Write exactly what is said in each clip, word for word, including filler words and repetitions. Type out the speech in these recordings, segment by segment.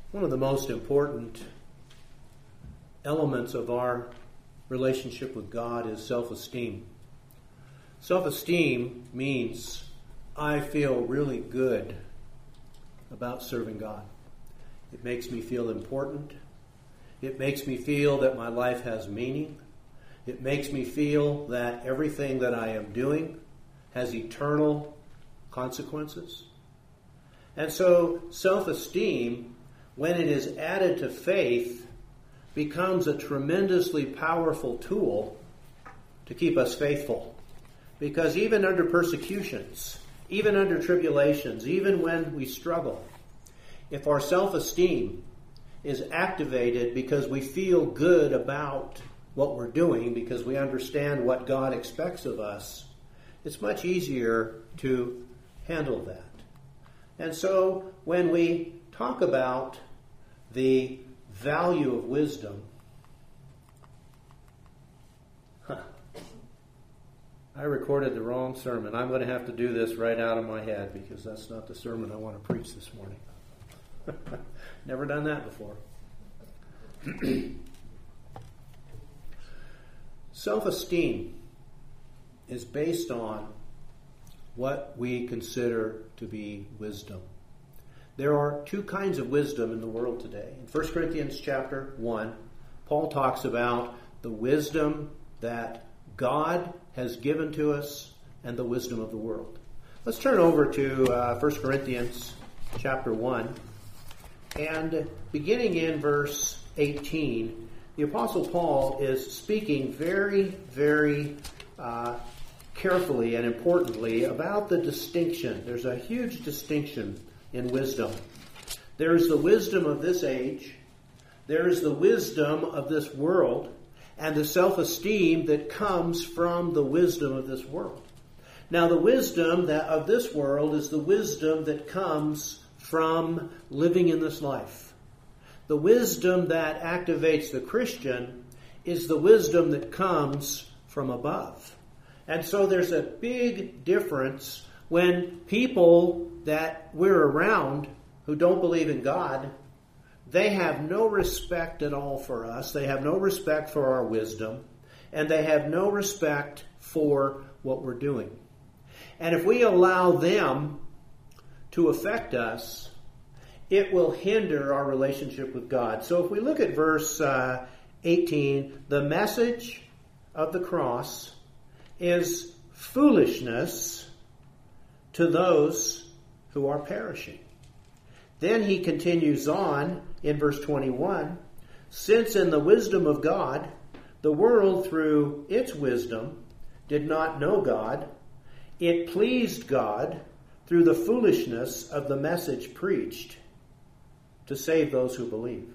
One of the most important elements of our relationship with God is self-esteem. Self-esteem means I feel really good about serving God. It makes me feel important. It makes me feel that my life has meaning. It makes me feel that everything that I am doing has eternal consequences. And so self-esteem, when it is added to faith, becomes a tremendously powerful tool to keep us faithful. Because even under persecutions, even under tribulations, even when we struggle, if our self-esteem is activated because we feel good about what we're doing, because we understand what God expects of us, it's much easier to handle that. And so when we talk about the value of wisdom, huh, I recorded the wrong sermon. I'm going to have to do this right out of my head because that's not the sermon I want to preach this morning. Never done that before. Self-esteem is based on what we consider to be wisdom. There are two kinds of wisdom in the world today. In First Corinthians chapter one, Paul talks about the wisdom that God has given to us and the wisdom of the world. Let's turn over to uh, First Corinthians chapter one. And beginning in verse eighteen, the Apostle Paul is speaking very, very uh, carefully and importantly about the distinction. There's a huge distinction in wisdom. There is the wisdom of this age, there is the wisdom of this world, and the self-esteem that comes from the wisdom of this world. Now, the wisdom that of this world is the wisdom that comes from living in this life. The wisdom that activates the Christian is the wisdom that comes from above. And so there's a big difference when people that we're around who don't believe in God, they have no respect at all for us. They have no respect for our wisdom. And they have no respect for what we're doing. And if we allow them to affect us, it will hinder our relationship with God. So if we look at verse uh, eighteen, the message of the cross is foolishness to those who are perishing. Then he continues on in verse twenty-one, since in the wisdom of God, the world through its wisdom did not know God, it pleased God through the foolishness of the message preached to save those who believe.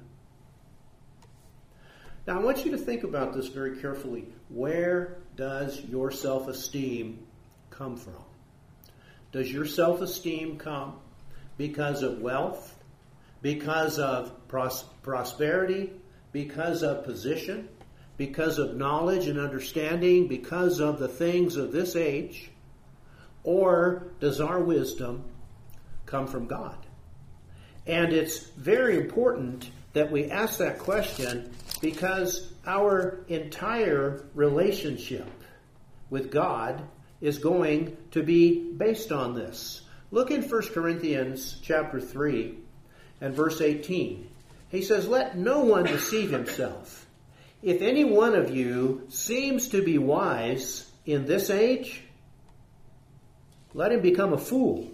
Now, I want you to think about this very carefully. Where does your self-esteem come from? Does your self-esteem come because of wealth, because of pros- prosperity, because of position, because of knowledge and understanding, because of the things of this age? Or does our wisdom come from God? And it's very important that we ask that question because our entire relationship with God is going to be based on this. Look in First Corinthians chapter three and verse eighteen. He says, let no one deceive himself. If any one of you seems to be wise in this age, let him become a fool,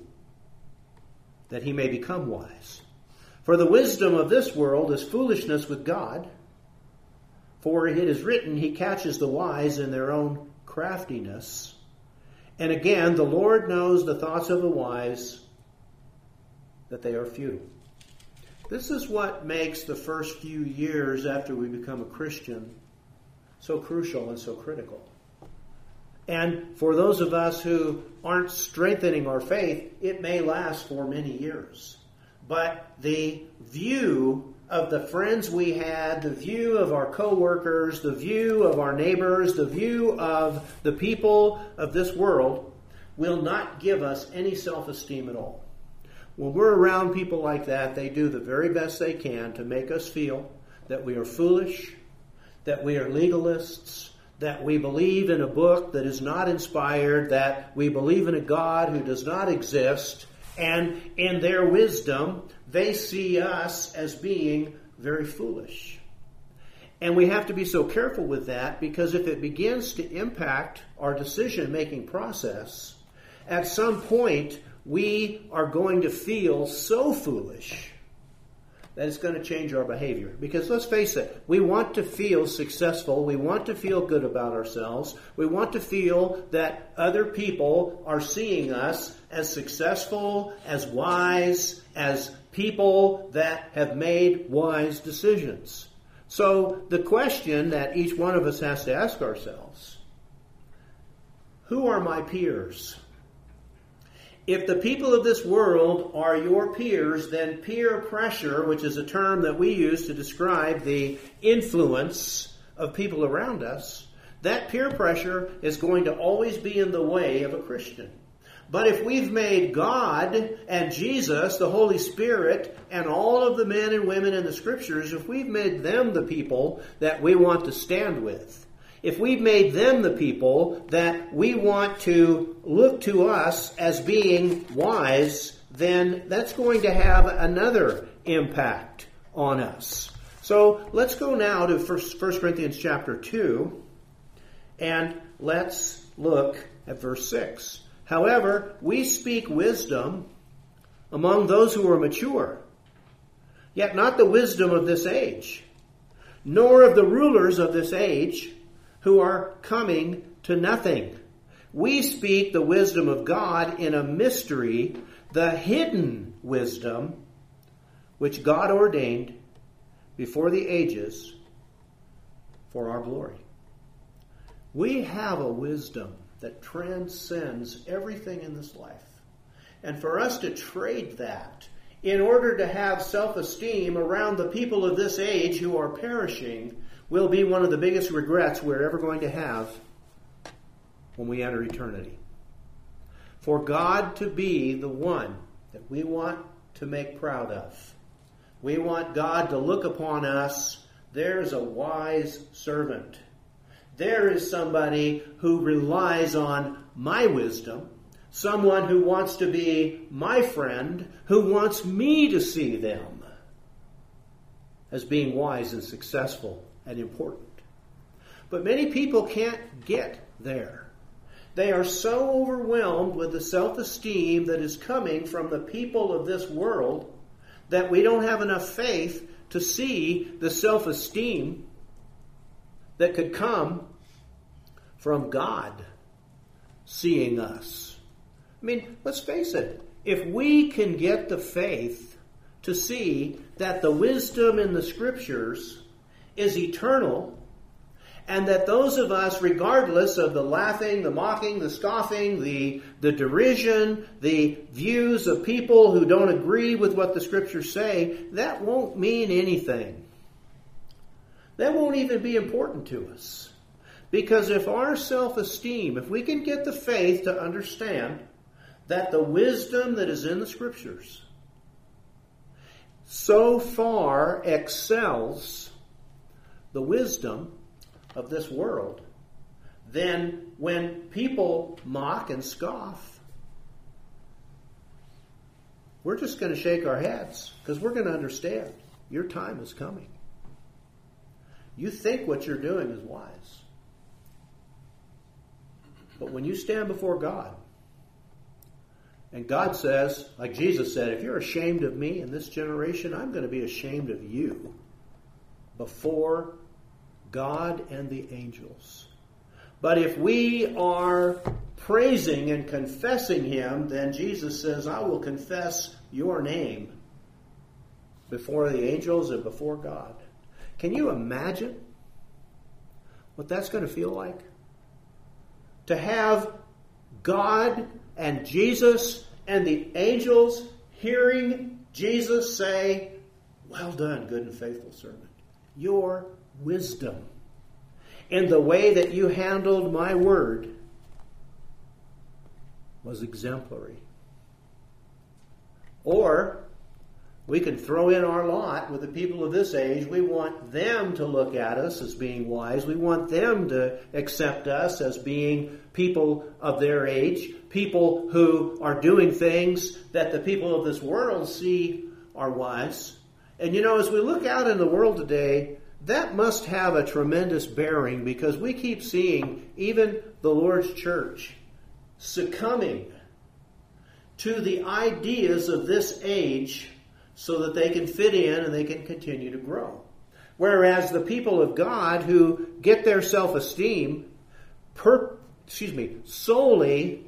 that he may become wise. For the wisdom of this world is foolishness with God. For it is written, he catches the wise in their own craftiness. And again, the Lord knows the thoughts of the wise, that they are few. This is what makes the first few years after we become a Christian so crucial and so critical. And for those of us who aren't strengthening our faith, it may last for many years. But the view of the friends we had, the view of our co-workers, the view of our neighbors, the view of the people of this world will not give us any self-esteem at all. when we're around people like that, they do the very best they can to make us feel that we are foolish, that we are legalists, that we believe in a book that is not inspired, that we believe in a God who does not exist, and in their wisdom, they see us as being very foolish. And we have to be so careful with that, because if it begins to impact our decision-making process, at some point we are going to feel so foolish that it's going to change our behavior. Because let's face it, we want to feel successful. We want to feel good about ourselves. We want to feel that other people are seeing us as successful, as wise, as people that have made wise decisions. So the question that each one of us has to ask ourselves, who are my peers? If the people of this world are your peers, then peer pressure, which is a term that we use to describe the influence of people around us, that peer pressure is going to always be in the way of a Christian. But if we've made God and Jesus, the Holy Spirit, and all of the men and women in the Scriptures, if we've made them the people that we want to stand with, if we've made them the people that we want to look to us as being wise, then that's going to have another impact on us. So let's go now to First Corinthians chapter two, and let's look at verse six. However, we speak wisdom among those who are mature, yet not the wisdom of this age, nor of the rulers of this age, who are coming to nothing. We speak the wisdom of God in a mystery, the hidden wisdom, which God ordained before the ages for our glory. We have a wisdom that transcends everything in this life. And for us to trade that in order to have self-esteem around the people of this age who are perishing will be one of the biggest regrets we're ever going to have when we enter eternity. For God to be the one that we want to make proud of. We want God to look upon us. There's a wise servant. There is somebody who relies on my wisdom. Someone who wants to be my friend, who wants me to see them as being wise and successful and important. But many people can't get there. They are so overwhelmed with the self-esteem that is coming from the people of this world that we don't have enough faith to see the self-esteem that could come from God seeing us. I mean, let's face it. If we can get the faith to see that the wisdom in the Scriptures is eternal, and that those of us, regardless of the laughing, the mocking, the scoffing, the, the derision, the views of people who don't agree with what the Scriptures say, that won't mean anything. That won't even be important to us. Because if our self-esteem, if we can get the faith to understand that the wisdom that is in the Scriptures so far excels the wisdom of this world, then when people mock and scoff, we're just going to shake our heads because we're going to understand your time is coming. You think what you're doing is wise. But when you stand before God, and God says, like Jesus said, if you're ashamed of me in this generation, I'm going to be ashamed of you before God and the angels. But if we are praising and confessing Him, then Jesus says, I will confess your name before the angels and before God. Can you imagine what that's going to feel like? To have God and Jesus and the angels hearing Jesus say, well done, good and faithful servant. Your wisdom in the way that you handled my word was exemplary. Or we can throw in our lot with the people of this age. We want them to look at us as being wise. We want them to accept us as being people of their age, people who are doing things that the people of this world see are wise. And you know, as we look out in the world today, that must have a tremendous bearing, because we keep seeing even the Lord's church succumbing to the ideas of this age so that they can fit in and they can continue to grow. Whereas the people of God who get their self-esteem per, excuse me, solely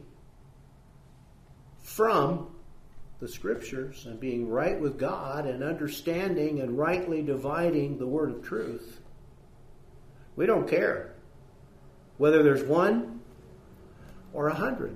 from the Scriptures and being right with God and understanding and rightly dividing the word of truth, we don't care whether there's one or a hundred.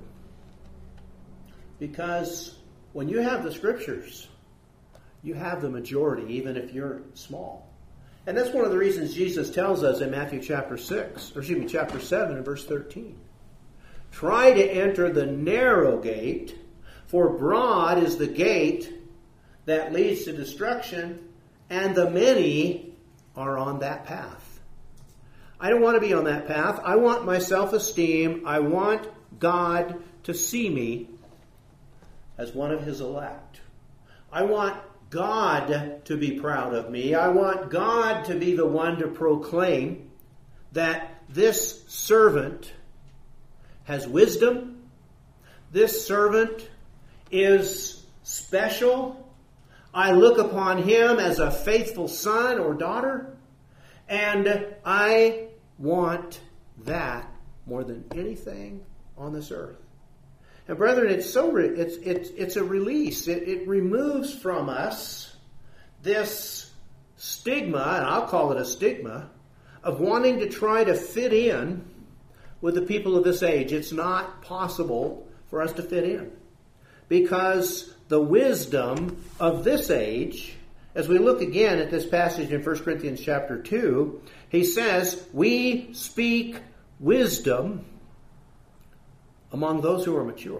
Because when you have the Scriptures, you have the majority, even if you're small. And that's one of the reasons Jesus tells us in Matthew chapter six, or excuse me, chapter seven and verse thirteen. Try to enter the narrow gate, for broad is the gate that leads to destruction, and the many are on that path. I don't want to be on that path. I want my self-esteem. I want God to see me as one of His elect. I want God to be proud of me. I want God to be the one to proclaim that this servant has wisdom. This servant is special. I look upon him as a faithful son or daughter, and I want that more than anything on this earth. And brethren, it's so re- it's it's it's a release. It, it removes from us this stigma, and I'll call it a stigma, of wanting to try to fit in with the people of this age. It's not possible for us to fit in, because the wisdom of this age, as we look again at this passage in First Corinthians chapter two, he says, we speak wisdom among those who are mature.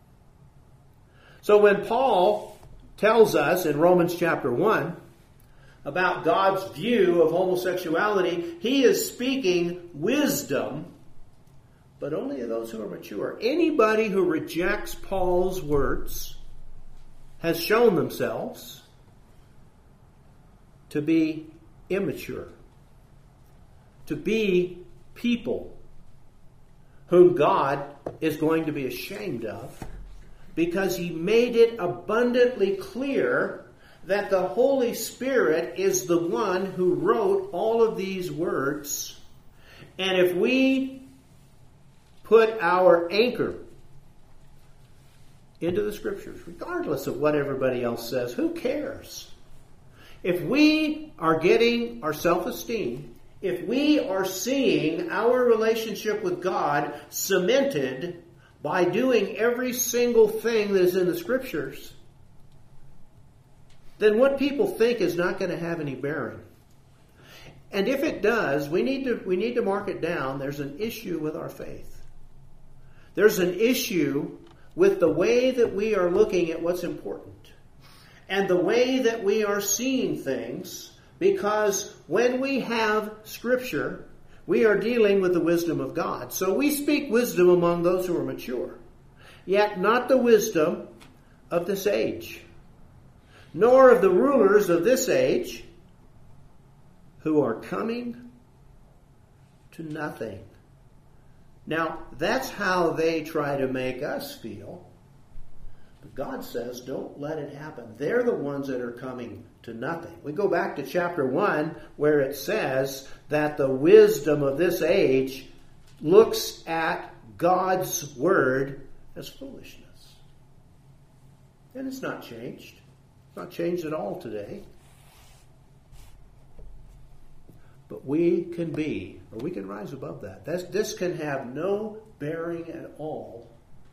So when Paul tells us in Romans chapter one about God's view of homosexuality, he is speaking wisdom, but only of those who are mature. Anybody who rejects Paul's words has shown themselves to be immature, to be people whom God is going to be ashamed of, because He made it abundantly clear that the Holy Spirit is the one who wrote all of these words. And if we put our anchor into the Scriptures, regardless of what everybody else says, who cares? If we are getting our self-esteem, if we are seeing our relationship with God cemented by doing every single thing that is in the Scriptures, then what people think is not going to have any bearing. And if it does, we need to we need to mark it down. There's an issue with our faith. There's an issue with the way that we are looking at what's important and the way that we are seeing things. Because when we have Scripture, we are dealing with the wisdom of God. So we speak wisdom among those who are mature, yet not the wisdom of this age, nor of the rulers of this age, who are coming to nothing. Now, that's how they try to make us feel. But God says, don't let it happen. They're the ones that are coming to nothing. We go back to chapter one, where it says that the wisdom of this age looks at God's word as foolishness. And it's not changed. It's not changed at all today. But we can be, or we can rise above that. That's, this can have no bearing at all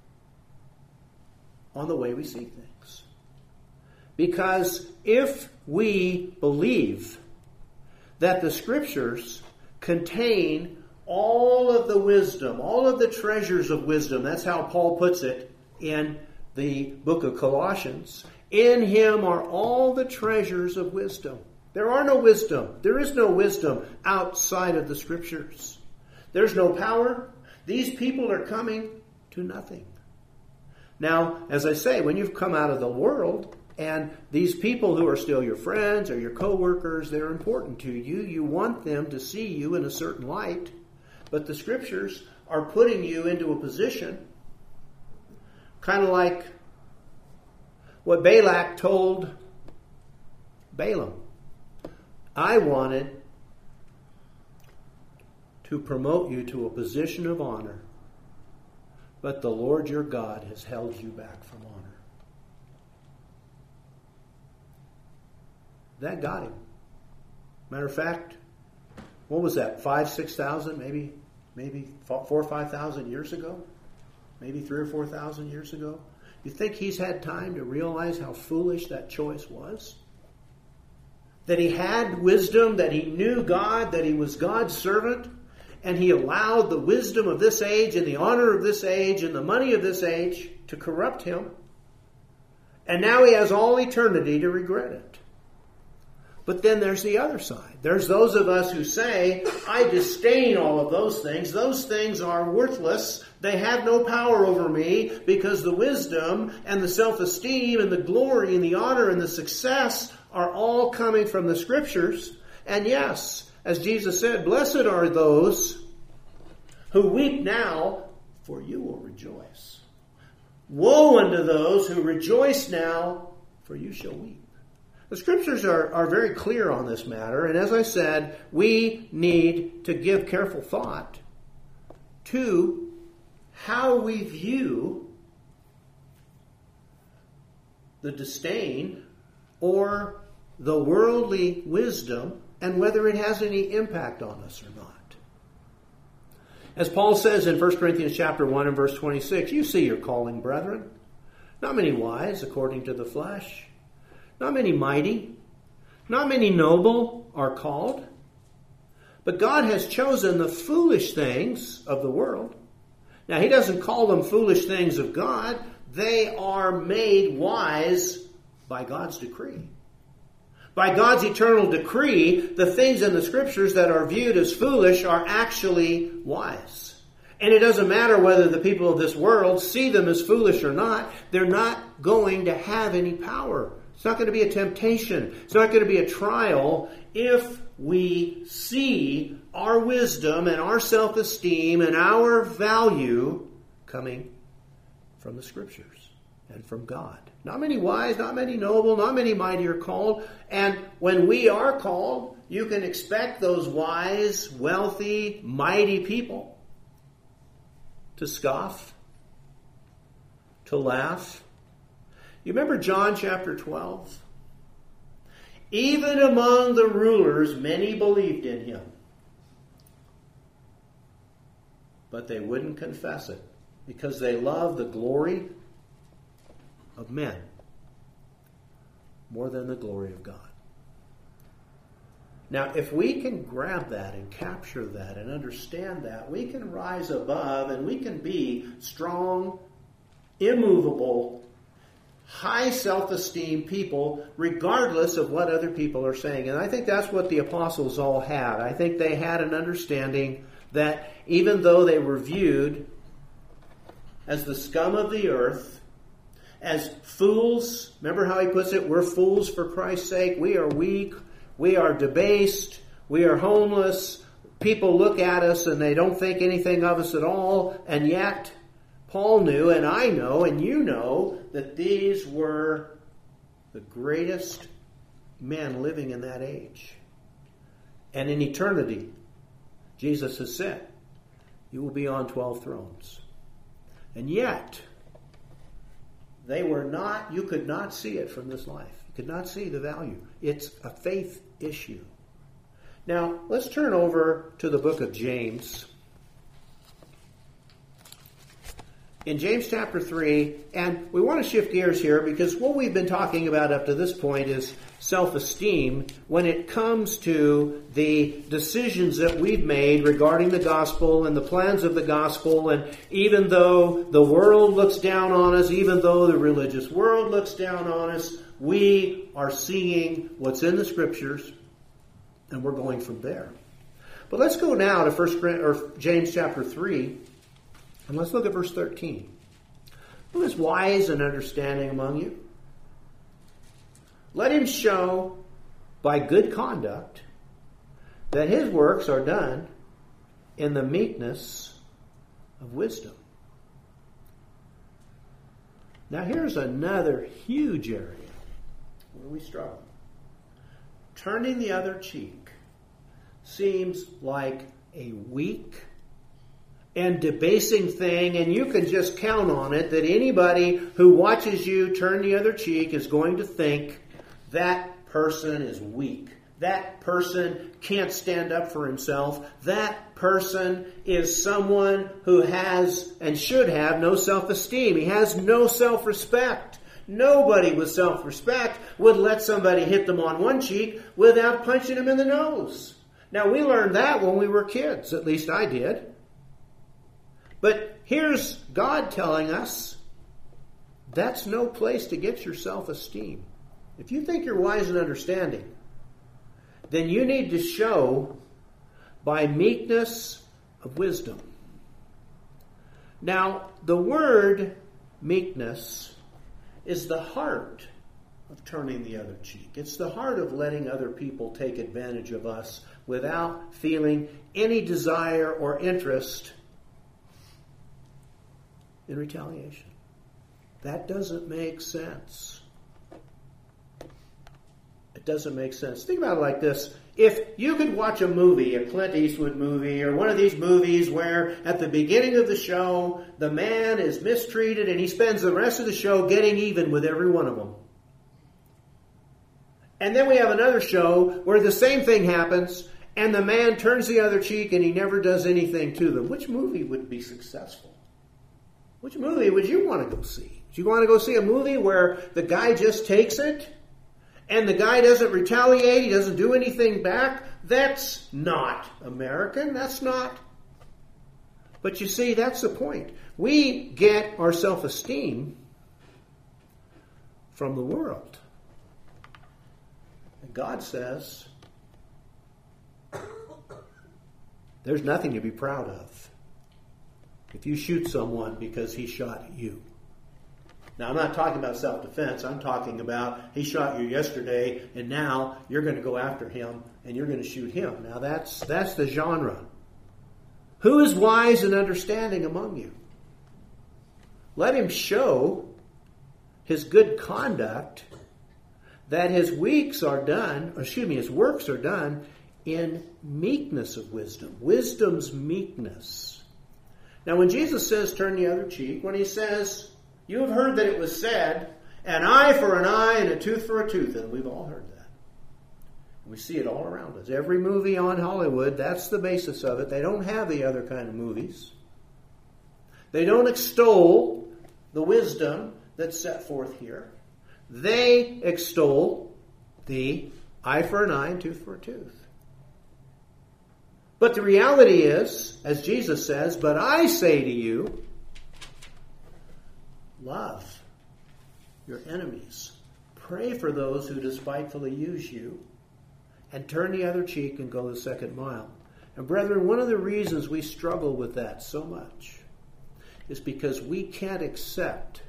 on the way we see things. Because if we believe that the Scriptures contain all of the wisdom, all of the treasures of wisdom, that's how Paul puts it in the book of Colossians, In him are all the treasures of wisdom. There are no wisdom. There is no wisdom outside of the Scriptures. There's no power. These people are coming to nothing. Now, as I say, when you've come out of the world, and these people who are still your friends or your co-workers, they're important to you. You want them to see you in a certain light. But the Scriptures are putting you into a position kind of like what Balak told Balaam. I wanted to promote you to a position of honor, but the Lord your God has held you back from honor. That got him. Matter of fact, what was that? Five, six thousand, maybe, maybe four or five thousand years ago? Maybe three or four thousand years ago? You think he's had time to realize how foolish that choice was? That he had wisdom, that he knew God, that he was God's servant, and he allowed the wisdom of this age and the honor of this age and the money of this age to corrupt him. And now he has all eternity to regret it. But then there's the other side. There's those of us who say, I disdain all of those things. Those things are worthless. They have no power over me because the wisdom and the self-esteem and the glory and the honor and the success are all coming from the Scriptures. And yes, as Jesus said, blessed are those who weep now, for you will rejoice. Woe unto those who rejoice now, for you shall weep. The Scriptures are, are very clear on this matter, and as I said, we need to give careful thought to how we view the disdain or the worldly wisdom and whether it has any impact on us or not. As Paul says in First Corinthians chapter one and verse twenty-six, you see your calling, brethren. Not many wise according to the flesh, not many mighty, not many noble are called. But God has chosen the foolish things of the world. Now, he doesn't call them foolish things of God. They are made wise by God's decree. By God's eternal decree, the things in the Scriptures that are viewed as foolish are actually wise. And it doesn't matter whether the people of this world see them as foolish or not. They're not going to have any power. It's not going to be a temptation. It's not going to be a trial if we see our wisdom and our self-esteem and our value coming from the Scriptures and from God. Not many wise, not many noble, not many mighty are called. And when we are called, you can expect those wise, wealthy, mighty people to scoff, to laugh. You remember John chapter twelve? Even among the rulers, many believed in him. But they wouldn't confess it because they loved the glory of men more than the glory of God. Now, if we can grab that and capture that and understand that, we can rise above and we can be strong, immovable, high self-esteem people, regardless of what other people are saying. And I think that's what the apostles all had. I think they had an understanding that even though they were viewed as the scum of the earth, as fools, remember how he puts it, we're fools for Christ's sake, we are weak, we are debased, we are homeless, people look at us and they don't think anything of us at all, and yet Paul knew, and I know, and you know, that these were the greatest men living in that age. And in eternity, Jesus has said, you will be on twelve thrones. And yet, they were not, you could not see it from this life. You could not see the value. It's a faith issue. Now, let's turn over to the book of James. In James chapter three, and we want to shift gears here because what we've been talking about up to this point is self-esteem when it comes to the decisions that we've made regarding the gospel and the plans of the gospel. And even though the world looks down on us, even though the religious world looks down on us, we are seeing what's in the Scriptures, and we're going from there. But let's go now to First or James chapter three, and let's look at verse thirteen. Who is wise and understanding among you? Let him show by good conduct that his works are done in the meekness of wisdom. Now here's another huge area where we struggle. Turning the other cheek seems like a weak and debasing thing, and you can just count on it that anybody who watches you turn the other cheek is going to think that person is weak. That person can't stand up for himself. That person is someone who has and should have no self-esteem. He has no self-respect. Nobody with self-respect would let somebody hit them on one cheek without punching them in the nose. Now, we learned that when we were kids. At least I did. But here's God telling us that's no place to get your self-esteem. If you think you're wise and understanding, then you need to show by meekness of wisdom. Now, the word meekness is the heart of turning the other cheek. It's the heart of letting other people take advantage of us without feeling any desire or interest in retaliation. That doesn't make sense. It doesn't make sense. Think about it like this. If you could watch a movie, a Clint Eastwood movie, or one of these movies where at the beginning of the show, the man is mistreated and he spends the rest of the show getting even with every one of them. And then we have another show where the same thing happens and the man turns the other cheek and he never does anything to them. Which movie would be successful? Which movie would you want to go see? Do you want to go see a movie where the guy just takes it and the guy doesn't retaliate, he doesn't do anything back? That's not American. That's not. But you see, that's the point. We get our self-esteem from the world. And God says there's nothing to be proud of if you shoot someone because he shot you. Now, I'm not talking about self-defense. I'm talking about he shot you yesterday, and now you're going to go after him, and you're going to shoot him. Now, that's that's the genre. Who is wise and understanding among you? Let him show his good conduct that his weeks are done, or excuse me, his works are done in meekness of wisdom. Wisdom's meekness. Now, when Jesus says turn the other cheek, when he says, you have heard that it was said, an eye for an eye and a tooth for a tooth, and we've all heard that. We see it all around us. Every movie on Hollywood, that's the basis of it. They don't have the other kind of movies. They don't extol the wisdom that's set forth here. They extol the eye for an eye and tooth for a tooth. But the reality is, as Jesus says, but I say to you, love your enemies. Pray for those who despitefully use you. And turn the other cheek and go the second mile. And brethren, one of the reasons we struggle with that so much is because we can't accept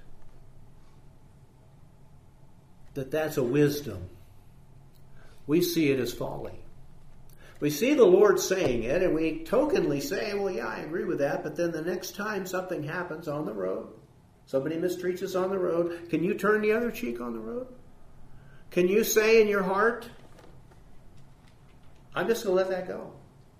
that that's a wisdom. We see it as folly. We see the Lord saying it, and we tokenly say, well, yeah, I agree with that, but then the next time something happens on the road, somebody mistreats us on the road, can you turn the other cheek on the road? Can you say in your heart, I'm just going to let that go.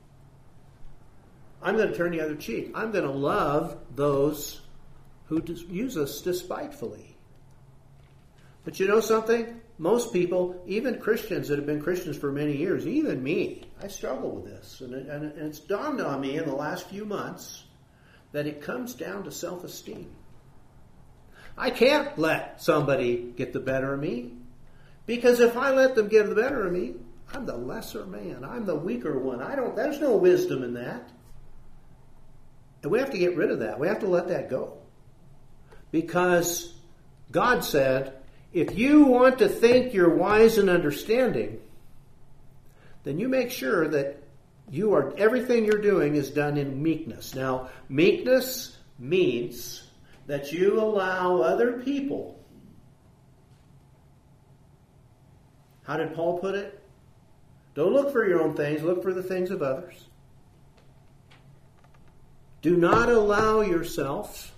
I'm going to turn the other cheek. I'm going to love those who use us despitefully. But you know something? Most people, even Christians that have been Christians for many years, even me, I struggle with this. And, it, and it's dawned on me in the last few months that it comes down to self-esteem. I can't let somebody get the better of me Because if I let them get the better of me, I'm the lesser man. I'm the weaker one. I don't, there's no wisdom in that. And we have to get rid of that. We have to let that go. Because God said, if you want to think you're wise and understanding, then you make sure that you are, everything you're doing is done in meekness. Now, meekness means that you allow other people. How did Paul put it? Don't look for your own things, look for the things of others. Do not allow yourself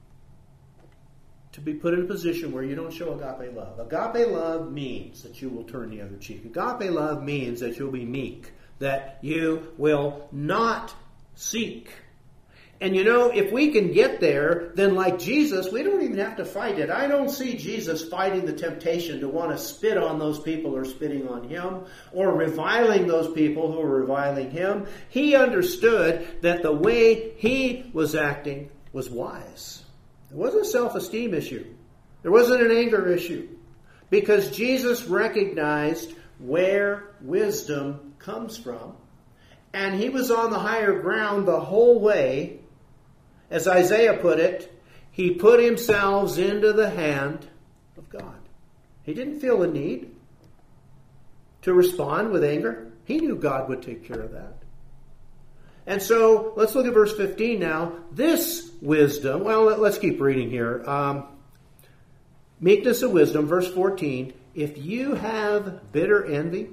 to be put in a position where you don't show agape love. Agape love means that you will turn the other cheek. Agape love means that you'll be meek, that you will not seek. And you know, if we can get there, then like Jesus, we don't even have to fight it. I don't see Jesus fighting the temptation to want to spit on those people who are spitting on him, or reviling those people who are reviling him. He understood that the way he was acting was wise. It wasn't a self-esteem issue. There wasn't an anger issue. Because Jesus recognized where wisdom comes from. And he was on the higher ground the whole way. As Isaiah put it, he put himself into the hand of God. He didn't feel a need to respond with anger. He knew God would take care of that. And so, let's look at verse fifteen now. This wisdom, well, let's keep reading here. Um, meekness of wisdom, verse fourteen. If you have bitter envy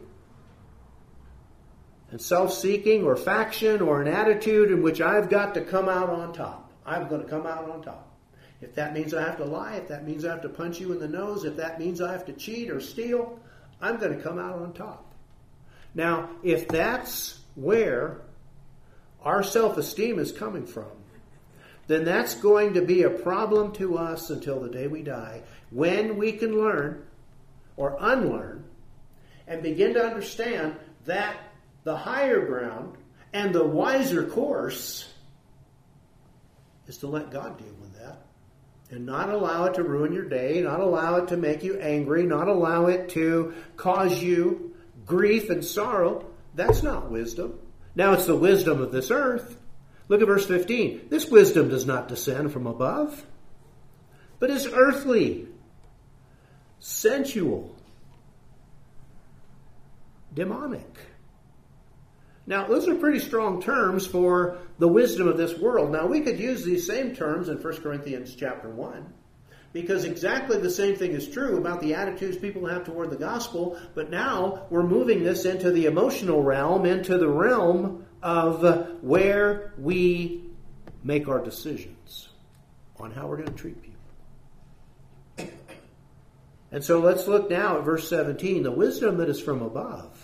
and self-seeking or faction or an attitude in which I've got to come out on top, I'm going to come out on top. If that means I have to lie, if that means I have to punch you in the nose, if that means I have to cheat or steal, I'm going to come out on top. Now, if that's where our self-esteem is coming from, then that's going to be a problem to us until the day we die, when we can learn or unlearn and begin to understand that the higher ground and the wiser course is to let God deal with that and not allow it to ruin your day, not allow it to make you angry, not allow it to cause you grief and sorrow. That's not wisdom. Now it's the wisdom of this earth. Look at verse fifteen. This wisdom does not descend from above, but is earthly, sensual, demonic. Now, those are pretty strong terms for the wisdom of this world. Now, we could use these same terms in First Corinthians chapter one, because exactly the same thing is true about the attitudes people have toward the gospel, but now we're moving this into the emotional realm, into the realm of where we make our decisions on how we're going to treat people. And so let's look now at verse seventeen, the wisdom that is from above.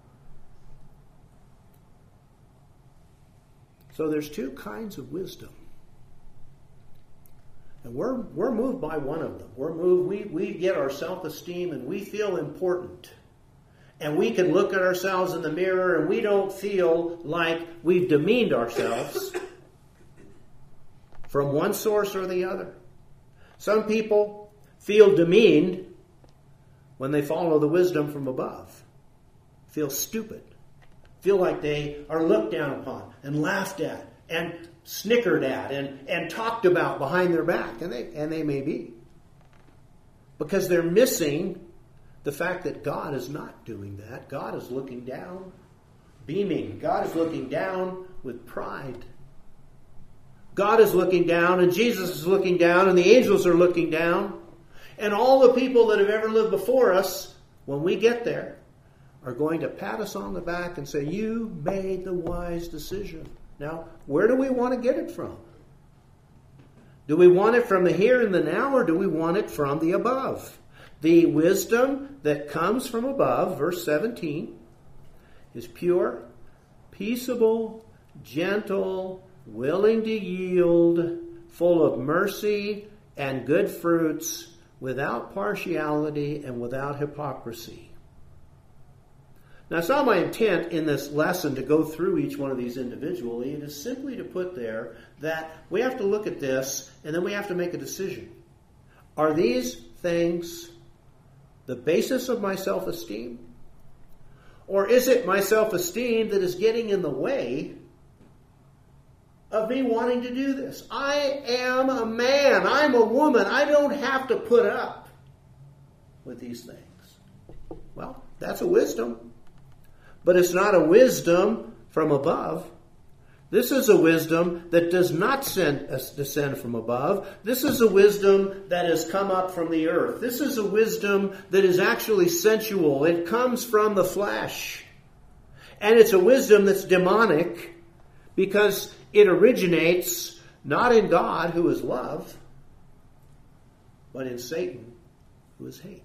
So there's two kinds of wisdom. And we're we're moved by one of them. We're moved, we, we get our self-esteem and we feel important. And we can look at ourselves in the mirror and we don't feel like we've demeaned ourselves from one source or the other. Some people feel demeaned when they follow the wisdom from above. Feel stupid. Feel like they are looked down upon and laughed at and snickered at and, and talked about behind their back. And they, and they may be. Because they're missing the fact that God is not doing that. God is looking down, beaming. God is looking down with pride. God is looking down, and Jesus is looking down, and the angels are looking down. And all the people that have ever lived before us, when we get there, are going to pat us on the back and say, you made the wise decision. Now, where do we want to get it from? Do we want it from the here and the now, or do we want it from the above? The wisdom that comes from above, verse seventeen, is pure, peaceable, gentle, willing to yield, full of mercy and good fruits, without partiality and without hypocrisy. Now, it's not my intent in this lesson to go through each one of these individually. It is simply to put there that we have to look at this and then we have to make a decision. Are these things the basis of my self-esteem? Or is it my self-esteem that is getting in the way of me wanting to do this? I am a man. I'm a woman. I don't have to put up with these things. Well, that's a wisdom. But it's not a wisdom from above. This is a wisdom that does not send, uh, descend from above. This is a wisdom that has come up from the earth. This is a wisdom that is actually sensual. It comes from the flesh. And it's a wisdom that's demonic because it originates not in God, who is love, but in Satan, who is hate.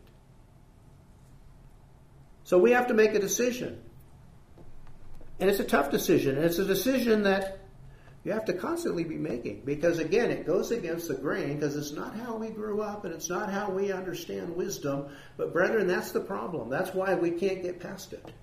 So we have to make a decision. And it's a tough decision. And it's a decision that you have to constantly be making. Because again, it goes against the grain because it's not how we grew up and it's not how we understand wisdom. But brethren, that's the problem. That's why we can't get past it.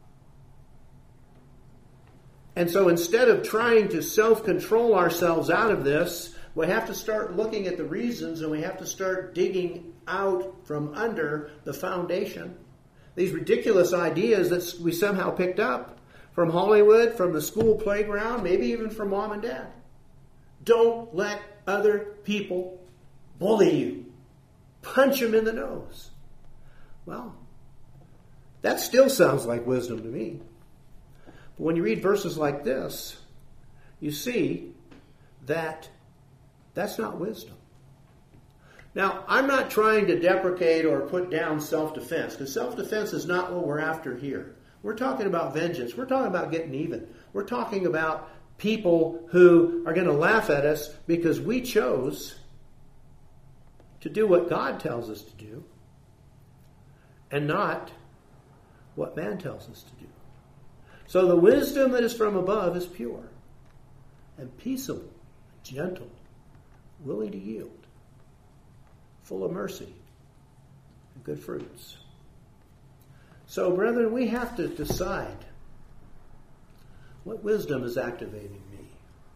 And so instead of trying to self-control ourselves out of this, we have to start looking at the reasons and we have to start digging out from under the foundation. These ridiculous ideas that we somehow picked up from Hollywood, from the school playground, maybe even from mom and dad. Don't let other people bully you. Punch them in the nose. Well, that still sounds like wisdom to me. But when you read verses like this, you see that that's not wisdom. Now, I'm not trying to deprecate or put down self-defense, because self-defense is not what we're after here. We're talking about vengeance. We're talking about getting even. We're talking about people who are going to laugh at us because we chose to do what God tells us to do and not what man tells us to do. So the wisdom that is from above is pure and peaceable, gentle, willing to yield, full of mercy and good fruits. So, brethren, we have to decide what wisdom is activating me.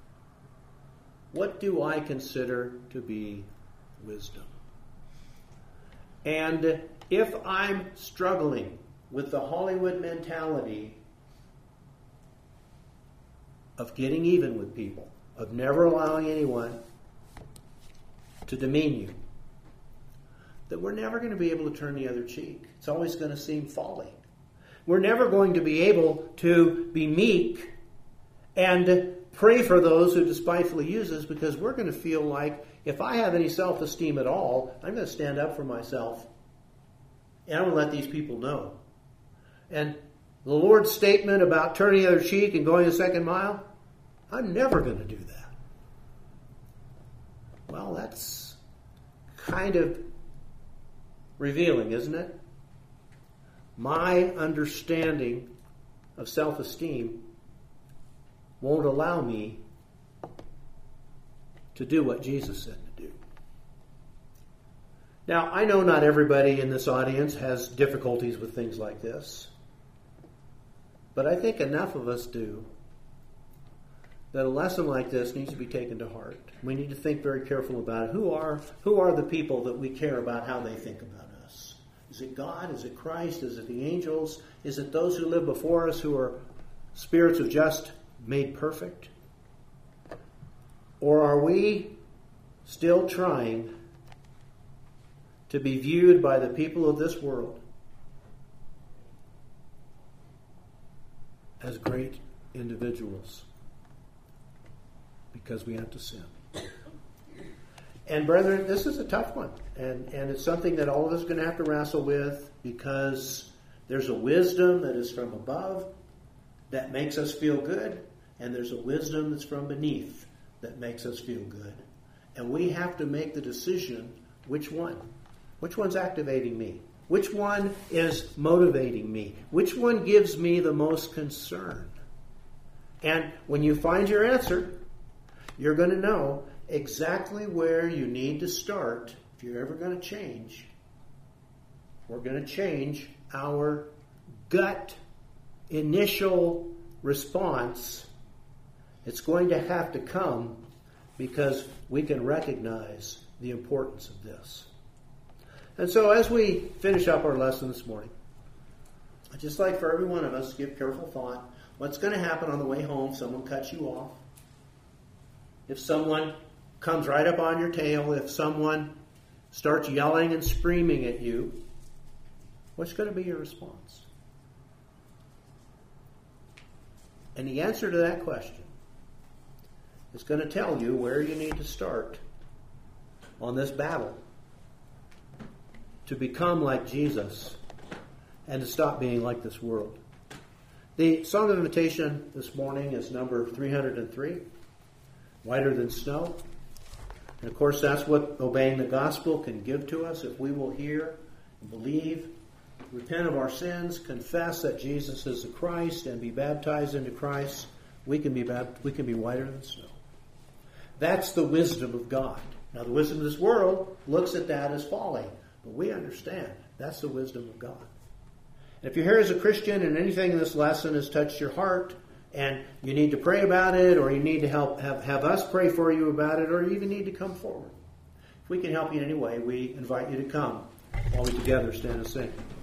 What do I consider to be wisdom? And if I'm struggling with the Hollywood mentality of getting even with people, of never allowing anyone to demean you, that we're never going to be able to turn the other cheek. It's always going to seem folly. We're never going to be able to be meek and pray for those who despitefully use us, because we're going to feel like if I have any self-esteem at all, I'm going to stand up for myself. And I'm going to let these people know. And the Lord's statement about turning the other cheek and going a second mile, I'm never going to do that. Well, that's kind of revealing, isn't it? My understanding of self-esteem won't allow me to do what Jesus said to do. Now, I know not everybody in this audience has difficulties with things like this, but I think enough of us do that a lesson like this needs to be taken to heart. We need to think very careful about it. Who are, who are the people that we care about how they think about us? Is it God? Is it Christ? Is it the angels? Is it those who live before us who are spirits of just made perfect? Or are we still trying to be viewed by the people of this world as great individuals because we have to sin? And brethren, this is a tough one. And, and it's something that all of us are going to have to wrestle with, because there's a wisdom that is from above that makes us feel good, and there's a wisdom that's from beneath that makes us feel good. And we have to make the decision, which one? Which one's activating me? Which one is motivating me? Which one gives me the most concern? And when you find your answer, you're going to know exactly where you need to start if you're ever going to change. We're going to change our gut initial response. It's going to have to come because we can recognize the importance of this. And so as we finish up our lesson this morning, I'd just like for every one of us to give careful thought. What's going to happen on the way home if someone cuts you off? If someone comes right up on your tail, if someone starts yelling and screaming at you, what's going to be your response? And the answer to that question is going to tell you where you need to start on this battle to become like Jesus and to stop being like this world. The Song of Invitation this morning is number three hundred three, Whiter Than Snow. And of course, that's what obeying the gospel can give to us if we will hear and believe, repent of our sins, confess that Jesus is the Christ, and be baptized into Christ. We can be bapt- we can be whiter than snow. That's the wisdom of God. Now, the wisdom of this world looks at that as folly, but we understand that's the wisdom of God. And if you're here as a Christian and anything in this lesson has touched your heart, and you need to pray about it, or you need to help have, have us pray for you about it, or you even need to come forward, if we can help you in any way, we invite you to come while we together stand and sing.